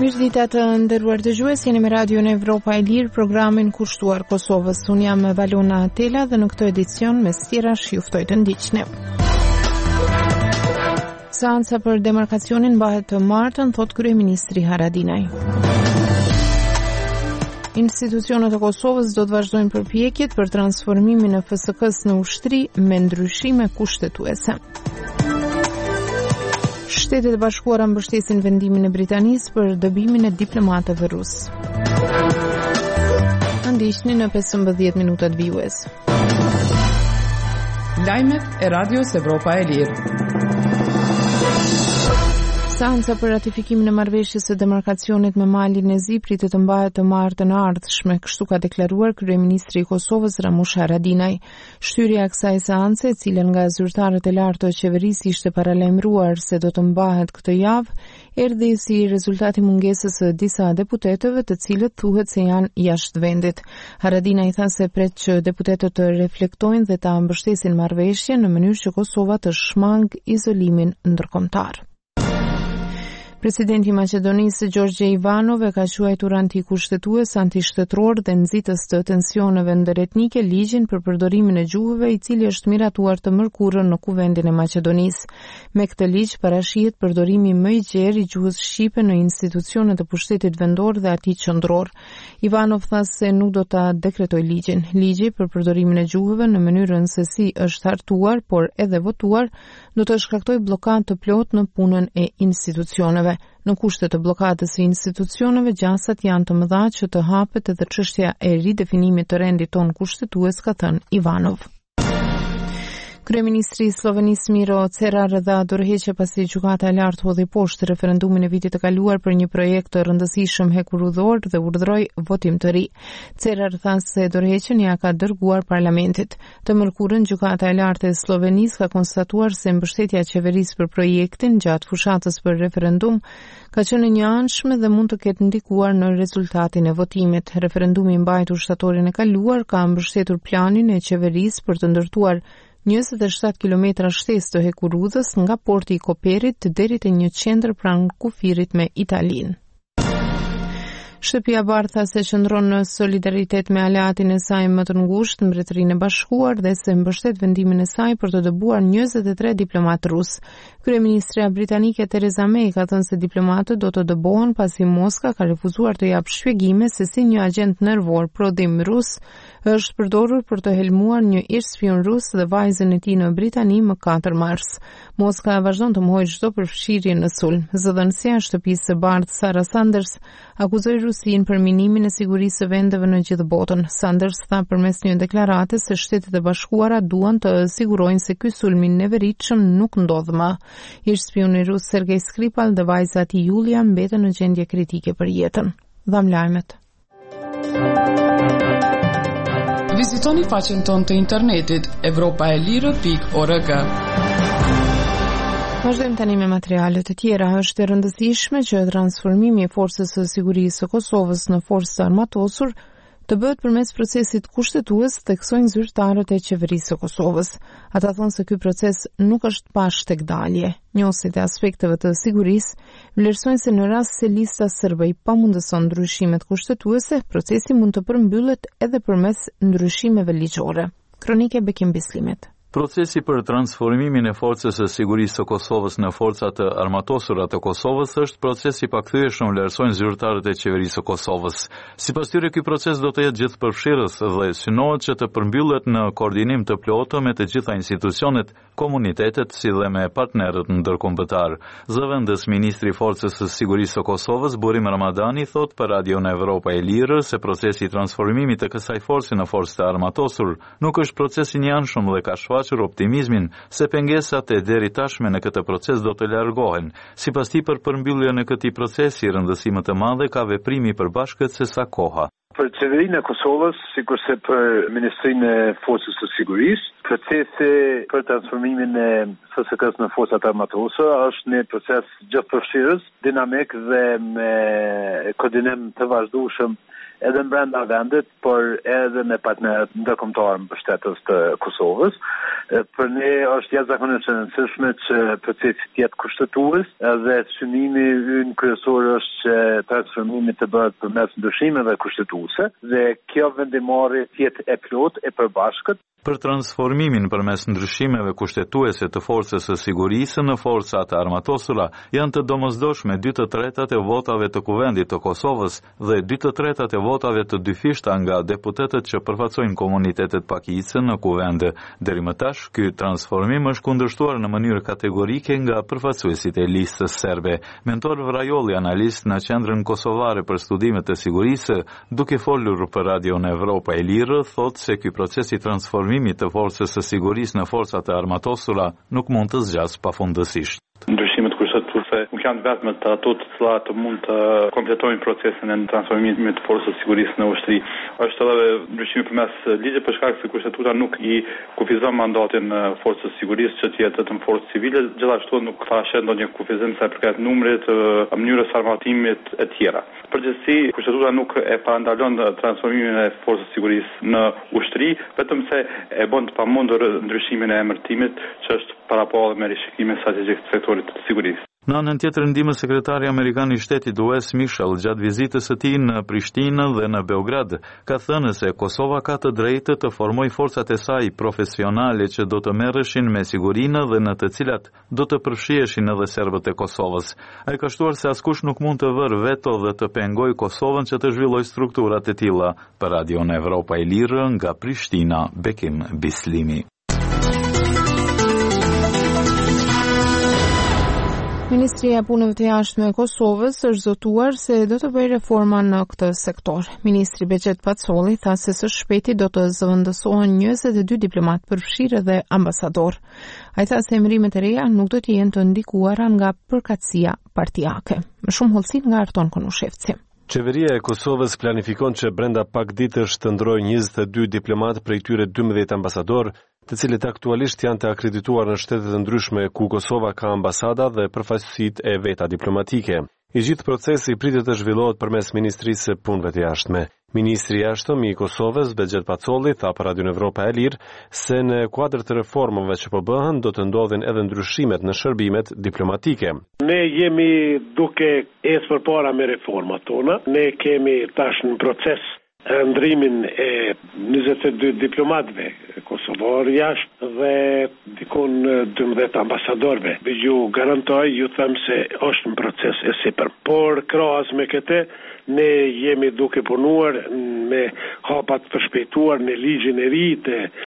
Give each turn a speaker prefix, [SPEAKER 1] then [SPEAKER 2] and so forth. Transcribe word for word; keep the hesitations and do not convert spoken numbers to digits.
[SPEAKER 1] Mirëdita të nderuar dëgjues, jeni me Radion Evropa e Lirë, programin kushtuar Kosovës. Unë jam Valona Atela dhe në këtë edicion me stirash ju ftoj të ndiqni. Seanca për demarkacionin mbahet të martën, thot kryeministri Haradinaj. Institucionet e Kosovës do të vazhdojnë përpjekjet për transformimin e F S K-s në ushtri me ndryshime kushtetuese. Shtetet e Bashkuara mbështesin vendimin e Britanisë për dëbimin e diplomatëve rusë. Ndiqni në pesëmbëdhjetë minutat vijues.
[SPEAKER 2] Lajmet e Radios Evropa e Lirë.
[SPEAKER 1] Seanca për ratifikimin e marrëveshjes së demarkacionit me Malin e Zi pritet të mbahet të martën e ardhshme, kështu ka deklaruar kryeministri i Kosovës Ramush Haradinaj. Shtyrja e kësaj seance, e cila nga zyrtarët e lartë të qeverisë ishte paralajmëruar se do të mbahet këtë javë, erdhi si rezultati mungesës së disa deputetëve, të cilët thuhet se janë jashtë vendit. Haradinaj tha se pret që deputetët të reflektojnë dhe ta mbështesin marrëveshjen në mënyrë që Kosova të shmang izolimin ndërkombëtar. Presidenti i Maqedonisë Gjorgje Ivanov e ka quajtur antikushtetues, antishtetror dhe nxitës të tensioneve ndëretnike ligjin për përdorimin e gjuhëve, i cili është miratuar të mërkurën në Kuvendin e Maqedonisë. Me këtë ligj parashihet përdorimi më i gjerë i gjuhës shqipe në institucionet e pushtetit vendor dhe atij qendror. Ivanov tha se nuk do ta dekretoj ligjin. Ligji për përdorimin e gjuhëve në mënyrën se si është hartuar, por edhe votuar, do të shkaktoj blokadë të plotë në punën e institucioneve. Në kushte të blokadës së institucioneve, gjasat janë të mëdha që të hapet edhe çështja e ridefinimit të rendit ton kushtetues, ka thënë Ivanov. Kryeministri i Slovenisë Miro Cerar dha dorëheqje pasi gjykata e lartë hodhi poshtë referendumin e vitit të kaluar për një projekt të rëndësishëm hekurudhor dhe urdhëroi votim të ri. Cerar tha se dorëheqjen ja ka dërguar parlamentit. Të mërkurën gjykata e lartë e Slovenisë ka konstatuar se mbështetja e qeverisë për projektin gjatë fushatës për referendum ka qenë një anshme dhe mund të ketë ndikuar në rezultatin e votimit. Referendumi i mbajtur shtatorin e kaluar ka mbështetur planin e qeverisë për të ndërtuar njëzet e shtatë kilometra shtesë të hekurudhës nga porti i Koperit deri te një qendër pranë kufirit me Italinë. Shtëpia e Bardhë tha se qëndron në solidaritet me aleatin e saj më të ngushtë, Mbretërinë e Bashkuar, dhe se mbështet vendimin e saj për të dëbuar njëzet e tre diplomatë rusë. Kryeministria britanike Theresa May ka thënë se diplomatët do të dëbohen pasi Moska ka refuzuar të japë shpjegime se si një agent nervor prodhim rus është përdorur për të helmuar një ish spion rus dhe vajzën e tij në Britani më katër mars. Moska vazhdon të mohojë çdo përfshirje në sulm. Zëdhënësia e shtëpisë së Bardhë Sarah Sanders akuzoi Rusinë për minimin e sigurisë së vendeve në gjithë botën. Sanders tha përmes një deklarate se Shtetet e Bashkuara duan të sigurojnë se ky sulm i neveritshëm nuk ndodh më. Ish spioni rus Sergej Skripal dhe vajza e tij Julia mbeten në gjendje kritike për jetën. Dham lajmet.
[SPEAKER 2] Vizitoni faqen tonë të internetit evropaelire pikë org.
[SPEAKER 1] Vazhdojmë tani me materialet e tjera. Është e rëndësishme që transformimi i forcës së sigurisë së Kosovës në forcë të armatosur të bëhet përmes procesit kushtetues, theksojnë zyrtarët e qeverisë së Kosovës. Ata thonë se ky proces nuk është pa shtekdalje. Njësit e aspekteve të sigurisë vlerësojnë se në rast se lista sërbe i pamundëson ndryshimet kushtetuese, procesi mund të përmbyllet edhe përmes ndryshimeve ligjore. Kronike Bekim Bislimet.
[SPEAKER 3] Procesi për transformimin e forcës së sigurisë së Kosovës në forca të armatosura të Kosovës është proces i pakthyeshëm, vlerësojnë zyrtarët e qeverisë së Kosovës. Sipas tyre, ky proces do të jetë gjithëpërfshirës dhe synohet që të përmbyllet në koordinim të plotë me të gjitha institucionet, komunitetet si dhe me partnerët ndërkombëtar. Zëvendës ministri i forcës së sigurisë së Kosovës, Burim Ramadani, thot për Radion Evropa e Lirë se procesi i transformimit të kësaj force në forcë të armatosur nuk është proces i njanshëm dhe ka shfaqur optimizmin se pengesat e deri tashme në këtë proces do të largohen. Sipas tij, për përmbylljen e këtij procesi, rëndësi më të madhe ka veprimi i përbashkët se sa koha.
[SPEAKER 4] Për qeverinë e Kosovës, sikurse për Ministrinë e Forcës së Sigurisë, procesi për transformimin e F S K-s në forcat armatosura është një proces gjithëpërfshirës, dinamik dhe me koordinim të vazhdueshëm edhe brenda vendit, por edhe me partnerët ndërkombëtar mbështetës të Kosovës. Për ne është jashtëzakonisht e rëndësishme që procesi të jetë kushtetues, edhe synimi ynë kryesor është që transformimi të bëhet përmes ndryshimeve kushtetuese dhe kjo vendimarrje të jetë e plot e përbashkët.
[SPEAKER 3] Për transformimin përmes ndryshimeve kushtetuese të forcës së sigurisë në forca të armatosura janë të domosdoshme dy të tretat e votave të Kuvendit të Kosovës dhe dy të tretat e votave të dyfishta nga deputetët që përfaqësojnë komunitetet pakicë në Kuvend. Deri më tash, ky transformim është kundërshtuar në mënyrë kategorike nga përfaqësuesit e listës serbe. Mentor Vrajolli, analist në Qendrën Kosovare për Studimet të Sigurisë, duke folur për Radion Evropa e Lirë, thotë se ky proces i transformimit të forcës së sigurisë në forcat e armatosura nuk mund të zgjasë pafundësisht.
[SPEAKER 5] Ndryshimet kushtetuese nuk janë vetëm të ato të cilat mund të kompletojnë procesin e transformimit të forcës së sigurisë në ushtri. Është edhe ndryshimi përmes ligjit për shkak se kushtetuta nuk i kufizon mandatin forcës së sigurisë që të jetë vetëm forcë civile, gjithashtu nuk ka shet ndonjë kufizim sa përket numrit, mënyrës së armatimit e tjera. Përgjithësi, kushtetuta nuk e parandalon transformimin e forcës së sigurisë në ushtri, vetëm se e bën të pamundur ndryshimin e emërtimit, që është parapall me rishikimin strategjik të sektorit të sigurisë.
[SPEAKER 3] Në anën tjetër, ndihmë sekretari amerikan i shtetit Wes Mitchell gjatë vizitës së tij në Prishtinë dhe në Beograd ka thënë se Kosova ka të drejtë të formojë forcat e saj profesionale që do të merreshin me sigurinë dhe në të cilat do të përfshiheshin edhe serbët e Kosovës. Ai ka shtuar se askush nuk mund të vërë veto dhe të pengojë Kosovën që të zhvillojë strukturat e tilla. Për Radion Evropa e Lirë nga Prishtina, Bekim Bislimi.
[SPEAKER 1] Ministria e Punëve të Jashtme e Kosovës është zotuar se do të bëjë reforma në këtë sektor. Ministri Begjet Pacolli tha se së shpejti do të zëvendësohen njëzet e dy diplomat përfshirë dhe ambasador. Ai tha se emërimet e reja nuk do të jenë të ndikuara nga përkatësia partijake. Më shumë hollësi nga Arton Konushevci.
[SPEAKER 6] Qeveria e Kosovës planifikon që brenda pak ditësh të ndrojë njëzet e dy diplomat prej tyre dymbëdhjetë ambasador, të cilët aktualisht janë të akredituar në shtetet e ndryshme ku Kosova ka ambasada dhe përfaqësitë e veta diplomatike. I gjithë procesi pritet të zhvillohet përmes Ministrisë së Punëve të Jashtme. Ministri i Jashtëm i Kosovës, Begjet Pacolli, tha për Radion Evropa e Lirë se në kuadër të reformave që po bëhen do të ndodhin edhe ndryshimet në shërbimet diplomatike.
[SPEAKER 7] Ne jemi duke ecë përpara me reformat tona. Ne kemi tash në proces ndrimin e njëzet e dy diplomatëve kosovar jashtë dhe dikon dymbëdhjetë ambasadorëve. Ju garantoj, ju them se është në proces e sipër. Por krahas me këtë, ne jemi duke punuar me hapat të shpejtuar në ligjin e ri të